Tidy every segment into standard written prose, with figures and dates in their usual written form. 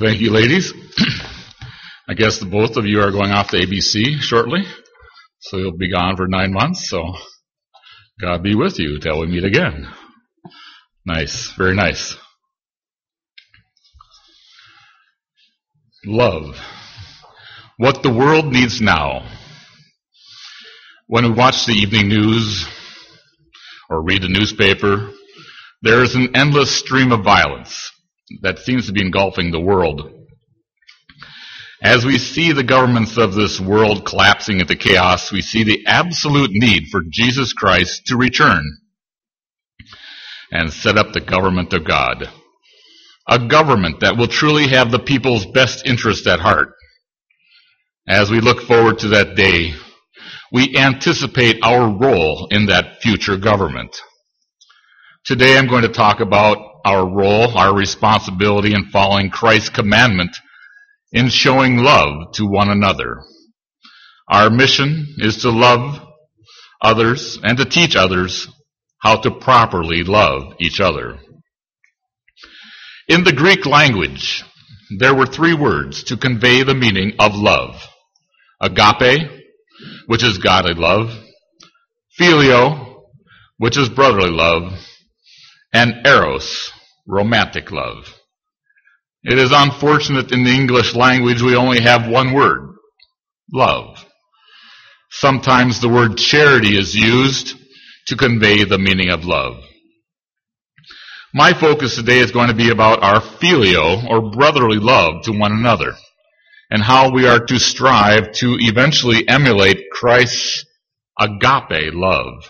Thank you, ladies. I guess the both of you are going off to ABC shortly, so you'll be gone for 9 months, so God be with you till we meet again. Nice, very nice. Love. What the world needs now. When we watch the evening news or read the newspaper, there is an endless stream of violence that seems to be engulfing the world. As we see the governments of this world collapsing into chaos, we see the absolute need for Jesus Christ to return and set up the government of God. A government that will truly have the people's best interest at heart. As we look forward to that day, we anticipate our role in that future government. Today I'm going to talk about our role, our responsibility in following Christ's commandment in showing love to one another. Our mission is to love others and to teach others how to properly love each other. In the Greek language, there were 3 words to convey the meaning of love. Agape, which is godly love, phileo, which is brotherly love, and eros, romantic love. It is unfortunate in the English language we only have one word, love. Sometimes the word charity is used to convey the meaning of love. My focus today is going to be about our phileo, or brotherly love, to one another, and how we are to strive to eventually emulate Christ's agape love.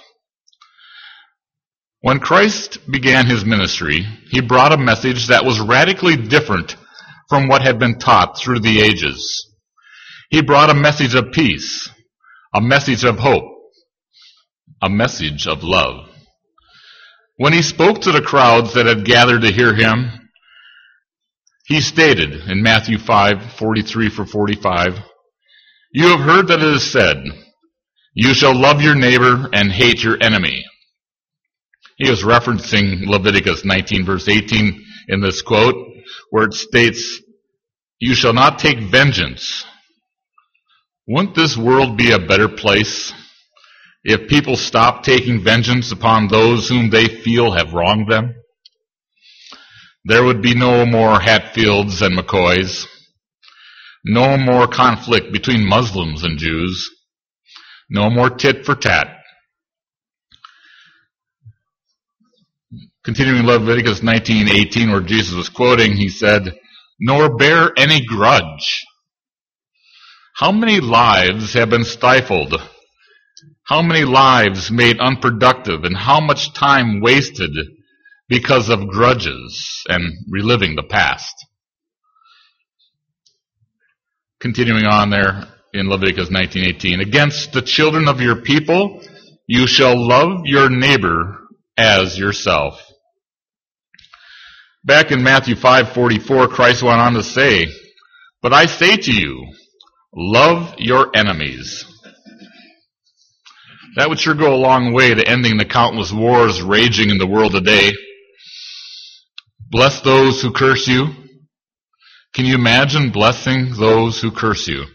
When Christ began his ministry, he brought a message that was radically different from what had been taught through the ages. He brought a message of peace, a message of hope, a message of love. When he spoke to the crowds that had gathered to hear him, he stated in Matthew 5:43-45, "You have heard that it is said, 'You shall love your neighbor and hate your enemy.'" He was referencing Leviticus 19 verse 18 in this quote, where it states, "You shall not take vengeance." Wouldn't this world be a better place if people stopped taking vengeance upon those whom they feel have wronged them? There would be no more Hatfields and McCoys, no more conflict between Muslims and Jews, no more tit for tat. Continuing Leviticus 19:18, where Jesus was quoting, he said, "Nor bear any grudge." How many lives have been stifled? How many lives made unproductive, and how much time wasted because of grudges and reliving the past? Continuing on there in Leviticus 19:18, "Against the children of your people you shall love your neighbor as yourself." Back in Matthew 5:44, Christ went on to say, "But I say to you, love your enemies." That would sure go a long way to ending the countless wars raging in the world today. Bless those who curse you. Can you imagine blessing those who curse you?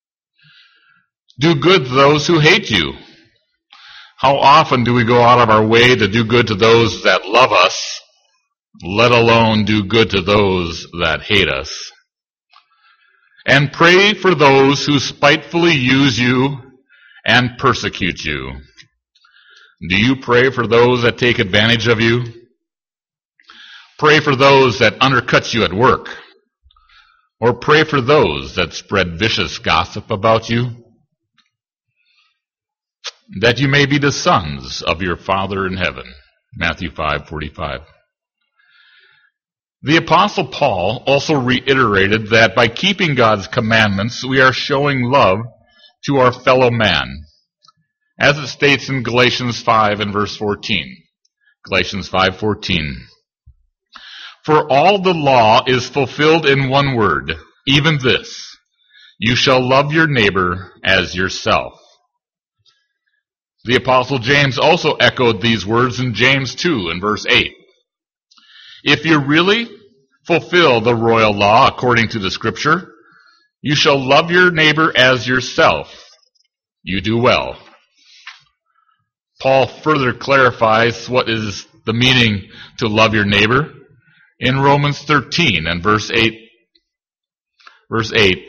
Do good to those who hate you. How often do we go out of our way to do good to those that love us, let alone do good to those that hate us? And pray for those who spitefully use you and persecute you. Do you pray for those that take advantage of you? Pray for those that undercut you at work. Or pray for those that spread vicious gossip about you, that you may be the sons of your Father in heaven. Matthew 5:45. The Apostle Paul also reiterated that by keeping God's commandments, we are showing love to our fellow man, as it states in Galatians 5 and verse 14. Galatians 5:14. "For all the law is fulfilled in one word, even this, you shall love your neighbor as yourself." The Apostle James also echoed these words in James 2 and verse 8. If you really fulfill the royal law according to the Scripture. You shall love your neighbor as yourself. You do well. Paul further clarifies what is the meaning to love your neighbor in Romans 13 and verse 8. Verse 8.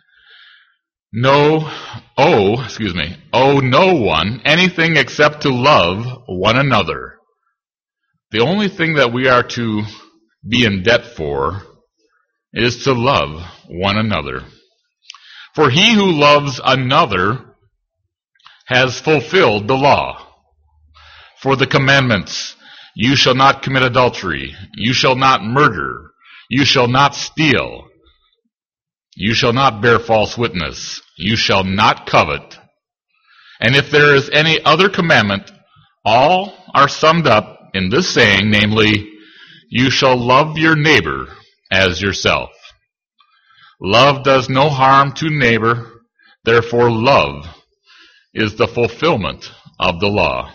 Owe no one anything except to love one another. The only thing that we are to be in debt for is to love one another. For he who loves another has fulfilled the law. For the commandments, you shall not commit adultery, you shall not murder, you shall not steal, you shall not bear false witness, you shall not covet. And if there is any other commandment, all are summed up in this saying, namely, you shall love your neighbor as yourself. Love does no harm to neighbor, therefore love is the fulfillment of the law.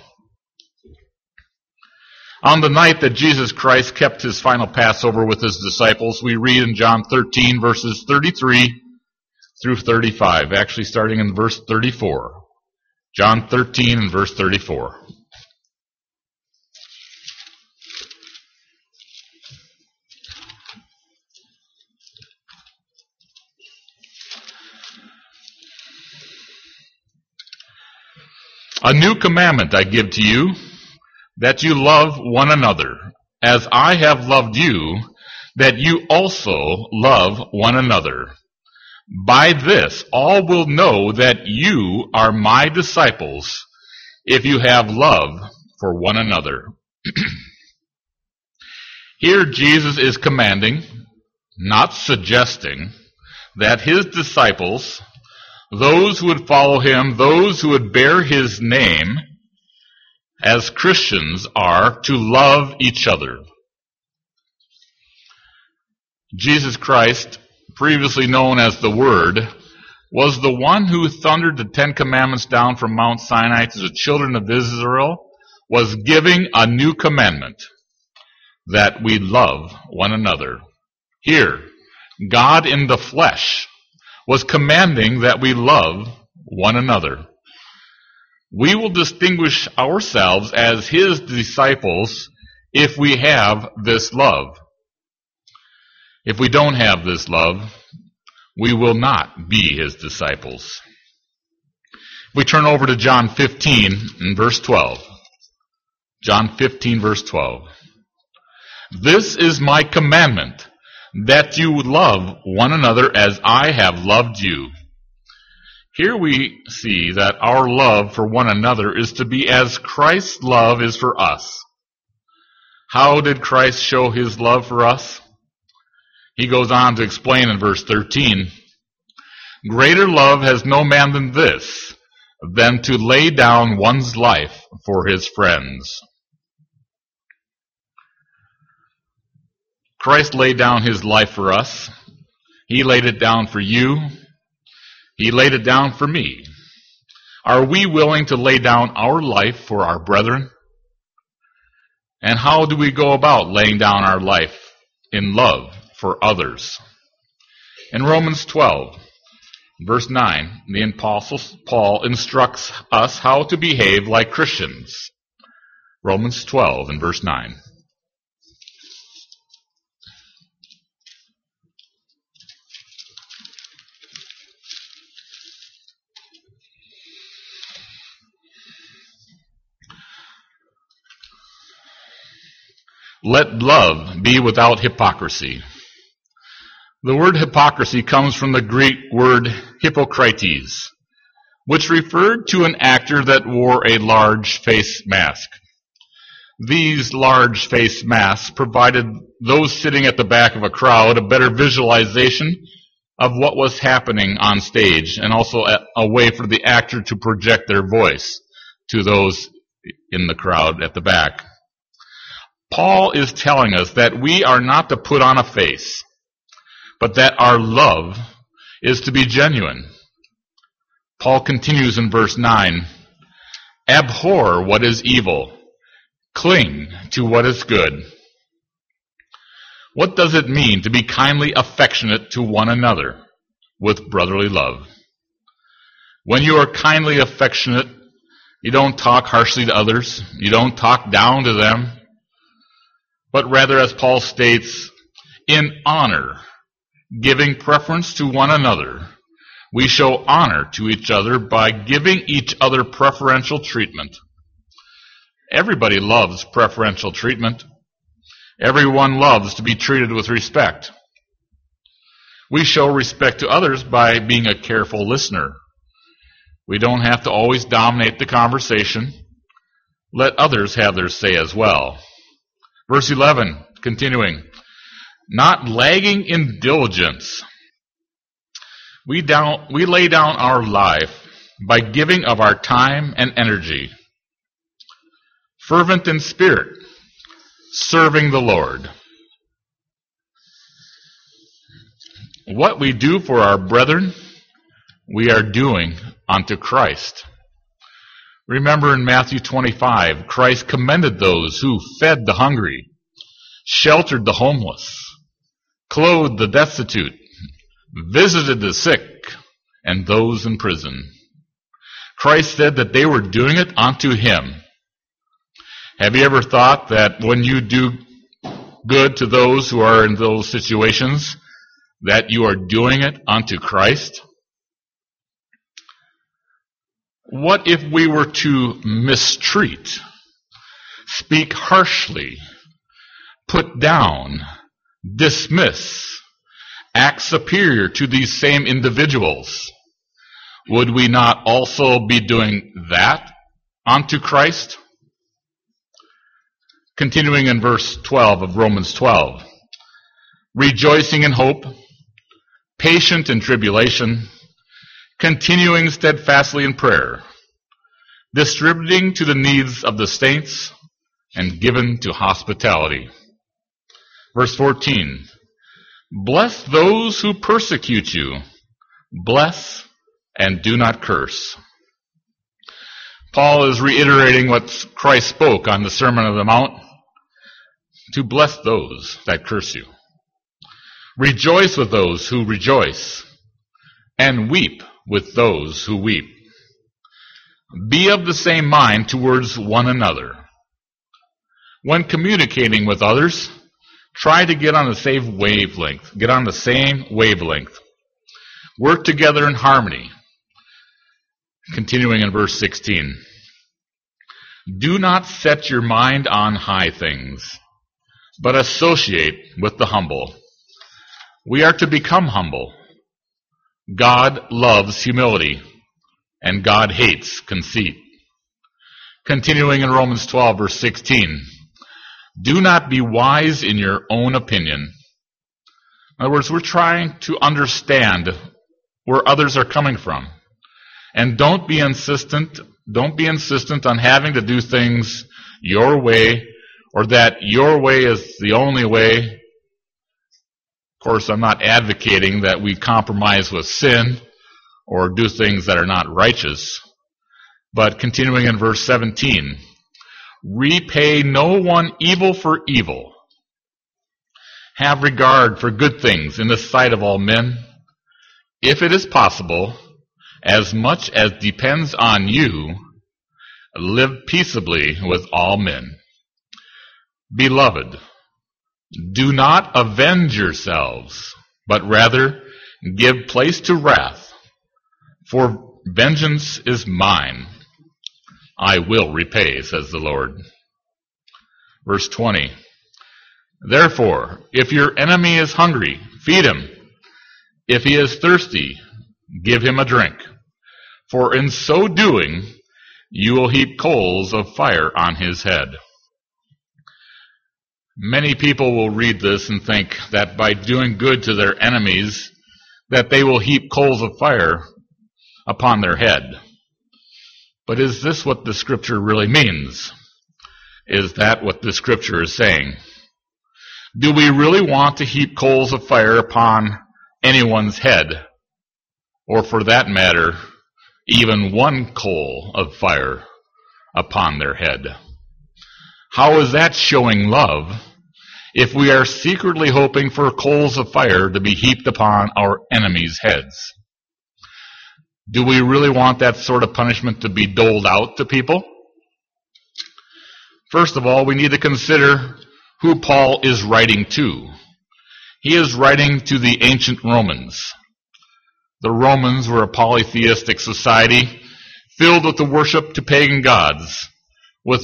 On the night that Jesus Christ kept his final Passover with his disciples, we read in John 13, verses 33 through 35, actually starting in verse 34. John 13 and verse 34. A new commandment I give to you, that you love one another, as I have loved you, that you also love one another. By this all will know that you are my disciples, if you have love for one another. Here Jesus is commanding, not suggesting, that his disciples, those who would follow him, those who would bear his name, as Christians are to love each other. Jesus Christ, previously known as the Word, was the one who thundered the 10 Commandments down from Mount Sinai to the children of Israel, was giving a new commandment, that we love one another. Here, God in the flesh was commanding that we love one another. We will distinguish ourselves as his disciples if we have this love. If we don't have this love, we will not be his disciples. We turn over to John 15 and verse 12. John 15 verse 12. This is my commandment, that you love one another as I have loved you. Here we see that our love for one another is to be as Christ's love is for us. How did Christ show his love for us? He goes on to explain in verse 13, greater love has no man than this, than to lay down one's life for his friends. Christ laid down his life for us. He laid it down for you. He laid it down for me. Are we willing to lay down our life for our brethren? And how do we go about laying down our life in love for others? In Romans 12, verse 9, the Apostle Paul instructs us how to behave like Christians. Romans 12 and verse 9. Let love be without hypocrisy. The word hypocrisy comes from the Greek word hypokrites, which referred to an actor that wore a large face mask. These large face masks provided those sitting at the back of a crowd a better visualization of what was happening on stage, and also a way for the actor to project their voice to those in the crowd at the back. Paul is telling us that we are not to put on a face, but that our love is to be genuine. Paul continues in verse 9, abhor what is evil, cling to what is good. What does it mean to be kindly affectionate to one another with brotherly love? When you are kindly affectionate, you don't talk harshly to others. You don't talk down to them. But rather, as Paul states, in honor, giving preference to one another, we show honor to each other by giving each other preferential treatment. Everybody loves preferential treatment. Everyone loves to be treated with respect. We show respect to others by being a careful listener. We don't have to always dominate the conversation. Let others have their say as well. Verse 11, continuing, not lagging in diligence. We lay down our life by giving of our time and energy. Fervent in spirit, serving the Lord. What we do for our brethren, we are doing unto Christ. Remember in Matthew 25, Christ commended those who fed the hungry, sheltered the homeless, clothed the destitute, visited the sick, and those in prison. Christ said that they were doing it unto Him. Have you ever thought that when you do good to those who are in those situations, that you are doing it unto Christ? What if we were to mistreat, speak harshly, put down, dismiss, act superior to these same individuals? Would we not also be doing that unto Christ? Continuing in verse 12 of Romans 12. Rejoicing in hope, patient in tribulation, continuing steadfastly in prayer, distributing to the needs of the saints, and given to hospitality. Verse 14. Bless those who persecute you. Bless and do not curse. Paul is reiterating what Christ spoke on the Sermon on the Mount, to bless those that curse you. Rejoice with those who rejoice, and weep with those who weep. Be of the same mind towards one another. When communicating with others, try to get on the same wavelength. Get on the same wavelength. Work together in harmony. Continuing in verse 16. Do not set your mind on high things, but associate with the humble. We are to become humble. God loves humility, and God hates conceit. Continuing in Romans 12, verse 16. Do not be wise in your own opinion. In other words, we're trying to understand where others are coming from. And don't be insistent on having to do things your way, or that your way is the only way. Of course, I'm not advocating that we compromise with sin or do things that are not righteous. But continuing in verse 17, repay no one evil for evil. Have regard for good things in the sight of all men. If it is possible, as much as depends on you, live peaceably with all men. Beloved, do not avenge yourselves, but rather give place to wrath, for vengeance is mine. I will repay, says the Lord. Verse 20. Therefore, if your enemy is hungry, feed him. If he is thirsty, give him a drink. For in so doing, you will heap coals of fire on his head. Many people will read this and think that by doing good to their enemies, that they will heap coals of fire upon their head. But is this what the Scripture really means? Is that what the Scripture is saying? Do we really want to heap coals of fire upon anyone's head? Or for that matter, even one coal of fire upon their head? How is that showing love if we are secretly hoping for coals of fire to be heaped upon our enemies' heads. Do we really want that sort of punishment to be doled out to people? First of all, we need to consider who Paul is writing to. He is writing to the ancient Romans. The Romans were a polytheistic society filled with the worship to pagan gods, with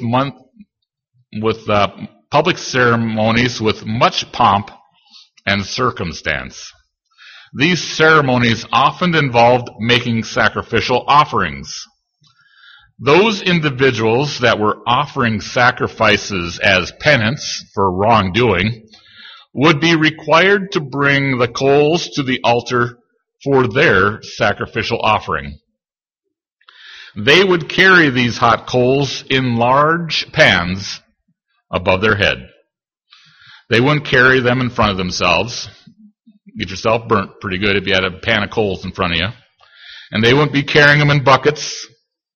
public ceremonies with much pomp and circumstance. These ceremonies often involved making sacrificial offerings. Those individuals that were offering sacrifices as penance for wrongdoing would be required to bring the coals to the altar for their sacrificial offering. They would carry these hot coals in large pans above their head. They wouldn't carry them in front of themselves. Get yourself burnt pretty good if you had a pan of coals in front of you. And they wouldn't be carrying them in buckets,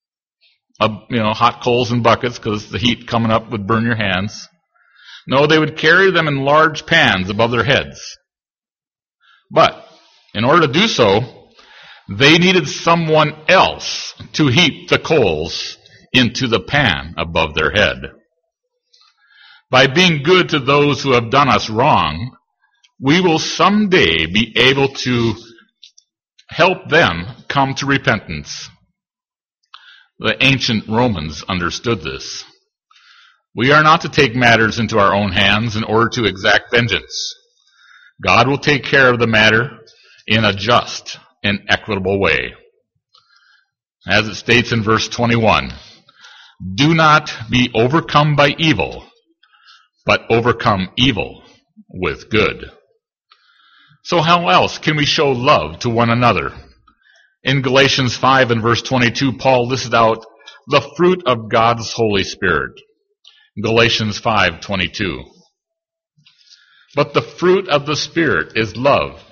hot coals in buckets, because the heat coming up would burn your hands. No, they would carry them in large pans above their heads. But in order to do so, they needed someone else to heap the coals into the pan above their head. By being good to those who have done us wrong, we will someday be able to help them come to repentance. The ancient Romans understood this. We are not to take matters into our own hands in order to exact vengeance. God will take care of the matter in a just and equitable way. As it states in verse 21, do not be overcome by evil, but overcome evil with good. So how else can we show love to one another? In Galatians 5 and verse 22, Paul listed out the fruit of God's Holy Spirit. Galatians 5:22. But the fruit of the Spirit is love,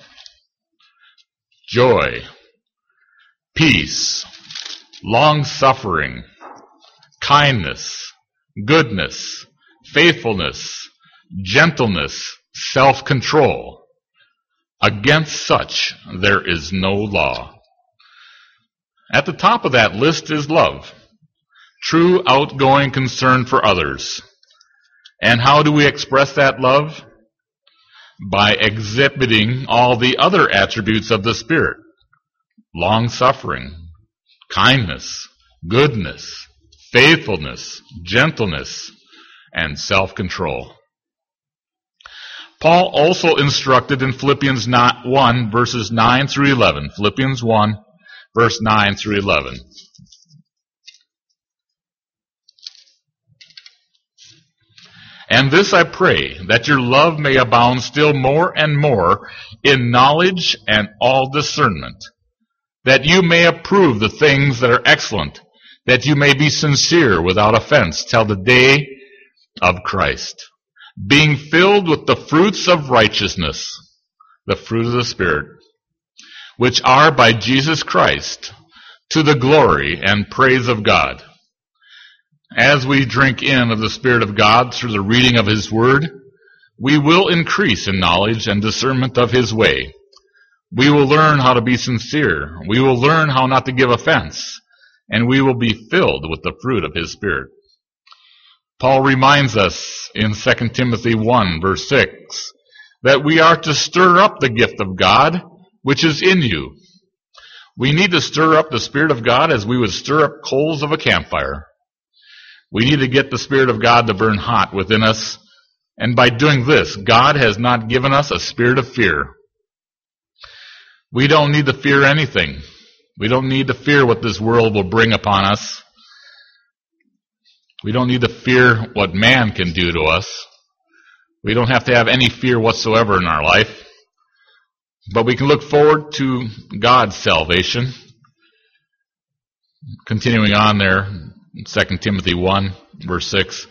joy, peace, long-suffering, kindness, goodness, faithfulness, gentleness, self-control. Against such there is no law. At the top of that list is love, true outgoing concern for others. And how do we express that love? By exhibiting all the other attributes of the Spirit: long-suffering, kindness, goodness, faithfulness, gentleness, and self-control. Paul also instructed in Philippians 1, verses 9 through 11. Philippians 1, verse 9 through 11. And this I pray, that your love may abound still more and more in knowledge and all discernment, that you may approve the things that are excellent, that you may be sincere without offense till the day of Christ, being filled with the fruits of righteousness, the fruit of the Spirit, which are by Jesus Christ, to the glory and praise of God. As we drink in of the Spirit of God through the reading of His Word, we will increase in knowledge and discernment of His way. We will learn how to be sincere. We will learn how not to give offense. And we will be filled with the fruit of His Spirit. Paul reminds us in 2 Timothy 1, verse 6, that we are to stir up the gift of God which is in you. We need to stir up the Spirit of God as we would stir up coals of a campfire. We need to get the Spirit of God to burn hot within us. And by doing this, God has not given us a spirit of fear. We don't need to fear anything. We don't need to fear what this world will bring upon us. We don't need to fear what man can do to us. We don't have to have any fear whatsoever in our life. But we can look forward to God's salvation. Continuing on there, 2 Timothy 1, verse 6.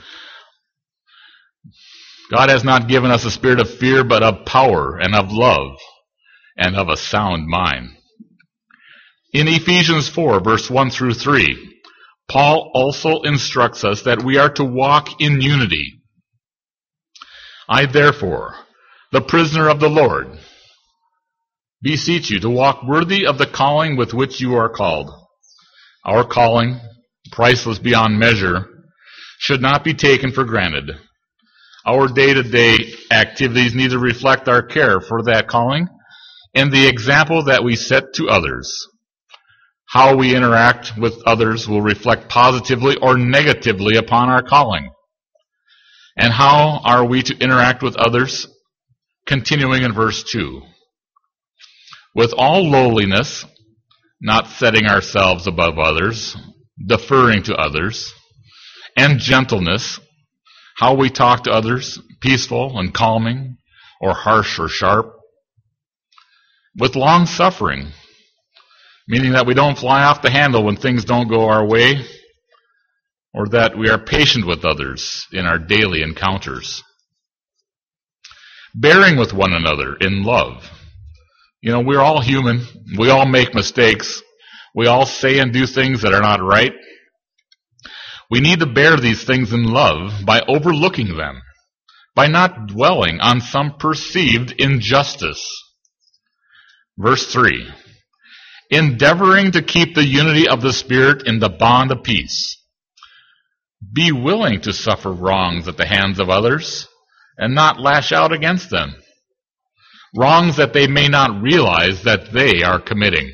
God has not given us a spirit of fear, but of power and of love and of a sound mind. In Ephesians 4, verse 1 through 3, Paul also instructs us that we are to walk in unity. I therefore, the prisoner of the Lord, beseech you to walk worthy of the calling with which you are called. Our calling, priceless beyond measure, should not be taken for granted. Our day-to-day activities need to reflect our care for that calling and the example that we set to others. How we interact with others will reflect positively or negatively upon our calling. And how are we to interact with others? Continuing in verse 2. With all lowliness, not setting ourselves above others, deferring to others, and gentleness, how we talk to others, peaceful and calming, or harsh or sharp. With long suffering, meaning that we don't fly off the handle when things don't go our way, or that we are patient with others in our daily encounters. Bearing with one another in love. You know, we're all human. We all make mistakes. We all say and do things that are not right. We need to bear these things in love by overlooking them, by not dwelling on some perceived injustice. Verse 3. Endeavoring to keep the unity of the Spirit in the bond of peace. Be willing to suffer wrongs at the hands of others and not lash out against them. Wrongs that they may not realize that they are committing.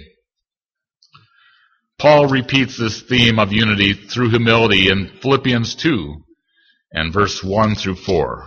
Paul repeats this theme of unity through humility in Philippians 2 and verse 1 through 4.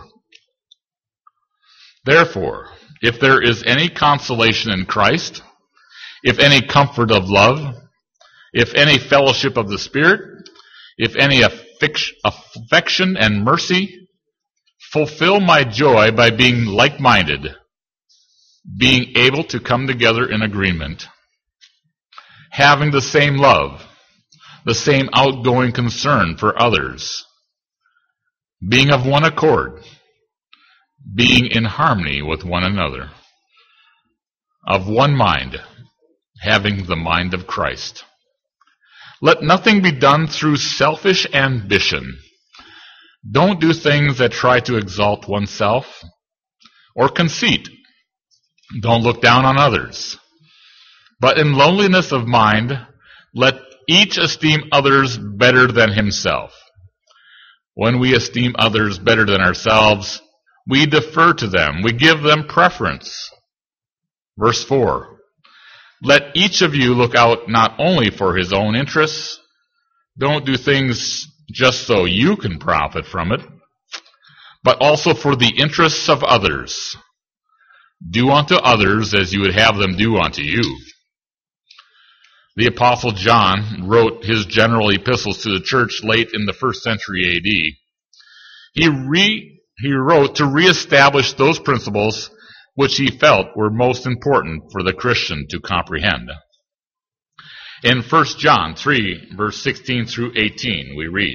Therefore, if there is any consolation in Christ, if any comfort of love, if any fellowship of the Spirit, if any affection and mercy, fulfill my joy by being like-minded, being able to come together in agreement, having the same love, the same outgoing concern for others, being of one accord, being in harmony with one another, of one mind, having the mind of Christ. Let nothing be done through selfish ambition. Don't do things that try to exalt oneself or conceit. Don't look down on others. But in lowliness of mind, let each esteem others better than himself. When we esteem others better than ourselves, we defer to them. We give them preference. Verse 4. Let each of you look out not only for his own interests. Don't do things just so you can profit from it, but also for the interests of others. Do unto others as you would have them do unto you. The Apostle John wrote his general epistles to the church late in the 1st century A.D. He wrote to reestablish those principles which he felt were most important for the Christian to comprehend. In 1 John 3, verse 16 through 18, we read,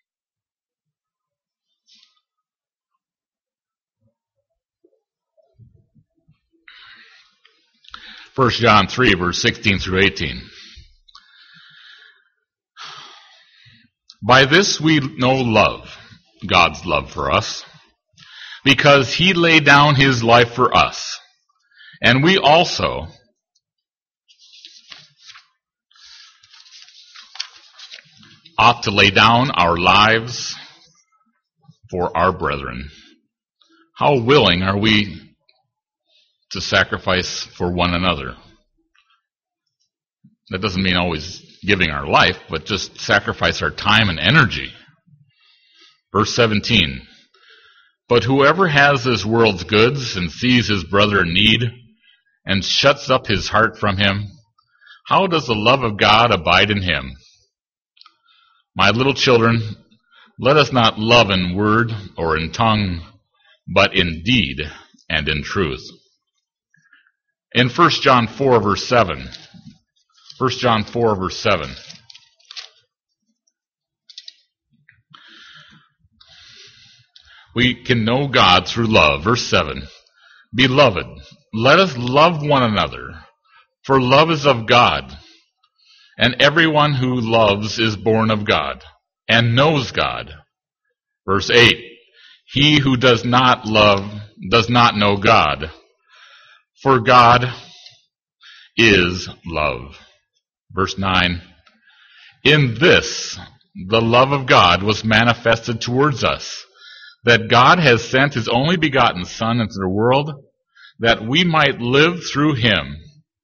1 John 3, verse 16 through 18. By this we know love, God's love for us, because he laid down his life for us, and we also ought to lay down our lives for our brethren. How willing are we to sacrifice for one another? That doesn't mean always giving our life, but just sacrifice our time and energy. Verse 17. But whoever has this world's goods and sees his brother in need and shuts up his heart from him, how does the love of God abide in him? My little children, let us not love in word or in tongue, but in deed and in truth. In 1 John 4, verse 7, 1 John 4, verse 7, we can know God through love. Verse 7, Beloved, let us love one another, for love is of God, and everyone who loves is born of God, and knows God. Verse 8, He who does not love does not know God, for God is love. Verse 9, in this the love of God was manifested towards us, that God has sent his only begotten Son into the world, that we might live through him.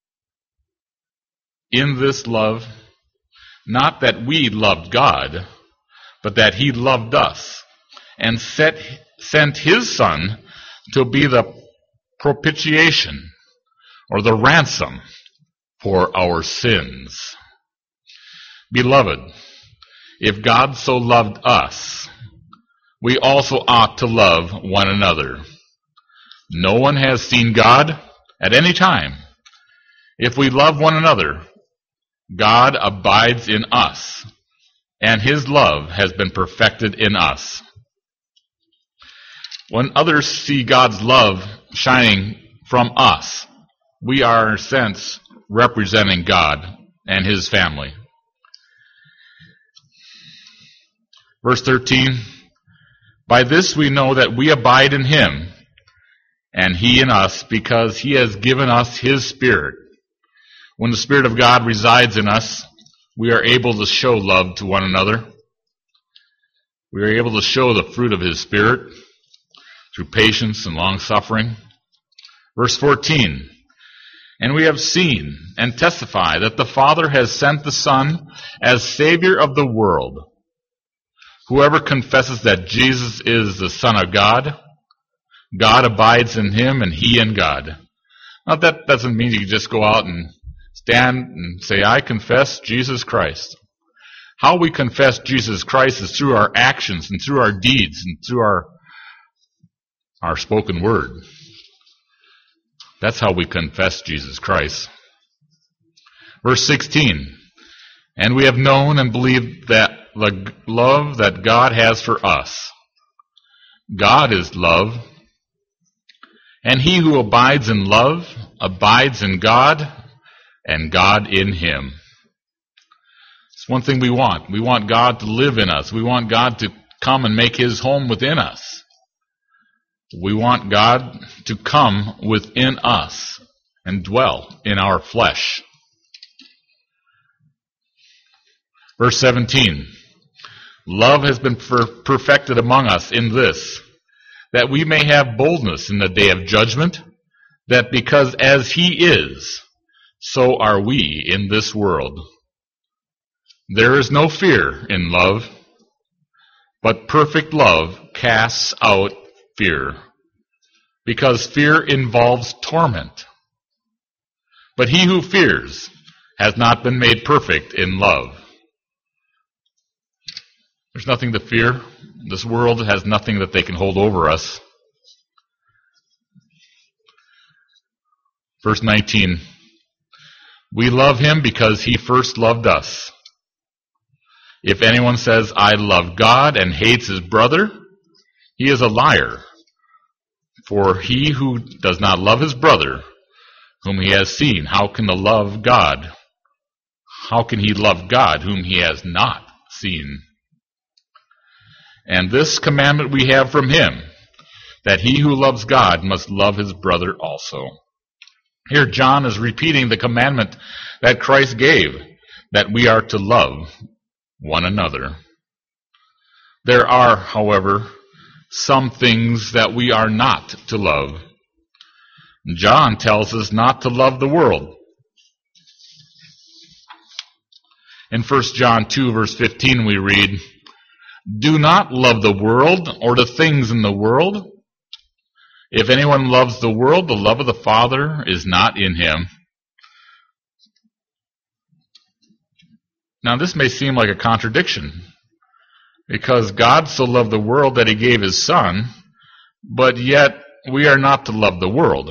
In this love, not that we loved God, but that he loved us, and sent his Son to be the propitiation, or the ransom, for our sins. Beloved, if God so loved us, we also ought to love one another. No one has seen God at any time. If we love one another, God abides in us, and his love has been perfected in us. When others see God's love shining from us, we are, in a sense, representing God and his family. Verse 13, by this we know that we abide in him, and he in us, because he has given us his Spirit. When the Spirit of God resides in us, we are able to show love to one another. We are able to show the fruit of his Spirit through patience and long-suffering. Verse 14, and we have seen and testify that the Father has sent the Son as Savior of the world. Whoever confesses that Jesus is the Son of God, God abides in him and he in God. Now that doesn't mean you just go out and stand and say, I confess Jesus Christ. How we confess Jesus Christ is through our actions and through our deeds and through our spoken word. That's how we confess Jesus Christ. Verse 16, and we have known and believed that the love that God has for us. God is love, and he who abides in love abides in God, and God in him. It's one thing we want. We want God to live in us. We want God to come and make his home within us. We want God to come within us and dwell in our flesh. Verse 17, love has been perfected among us in this, that we may have boldness in the day of judgment, that because as he is, so are we in this world. There is no fear in love, but perfect love casts out fear, because fear involves torment. But he who fears has not been made perfect in love. There's nothing to fear. This world has nothing that they can hold over us. Verse 19, we love him because he first loved us. If anyone says, I love God and hates his brother, he is a liar. For he who does not love his brother, whom he has seen, how can he love God whom he has not seen? And this commandment we have from him, that he who loves God must love his brother also. Here John is repeating the commandment that Christ gave, that we are to love one another. There are, however, some things that we are not to love. John tells us not to love the world. In 1 John 2, verse 15, we read, do not love the world or the things in the world. If anyone loves the world, the love of the Father is not in him. Now this may seem like a contradiction, because God so loved the world that he gave his Son, but yet we are not to love the world.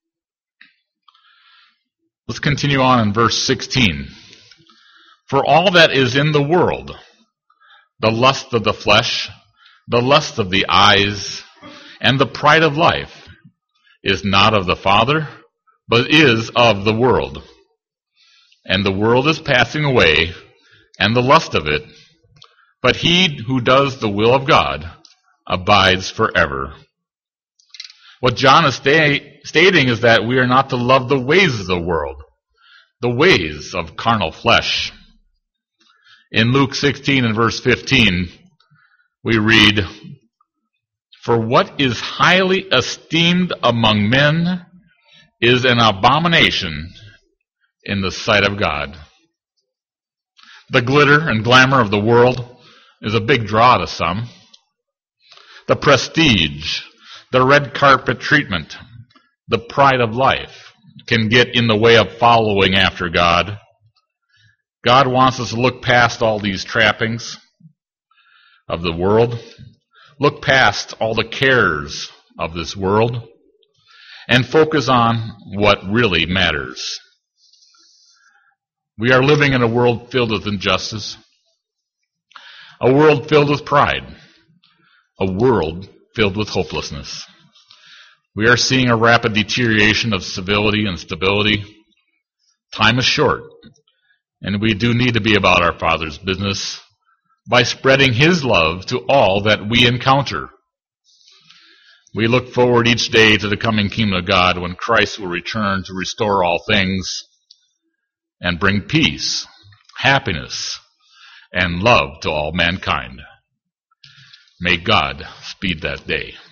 Let's continue on in verse 16. For all that is in the world, the lust of the flesh, the lust of the eyes, and the pride of life, is not of the Father, but is of the world. And the world is passing away, and the lust of it, but he who does the will of God abides forever. What John is stating is that we are not to love the ways of the world, the ways of carnal flesh. In Luke 16 and verse 15, we read, "For what is highly esteemed among men is an abomination in the sight of God." The glitter and glamour of the world is a big draw to some. The prestige, the red carpet treatment, the pride of life can get in the way of following after God. God wants us to look past all these trappings of the world, look past all the cares of this world, and focus on what really matters. We are living in a world filled with injustice, a world filled with pride, a world filled with hopelessness. We are seeing a rapid deterioration of civility and stability. Time is short, and we do need to be about our Father's business by spreading His love to all that we encounter. We look forward each day to the coming kingdom of God when Christ will return to restore all things and bring peace, happiness, and love to all mankind. May God speed that day.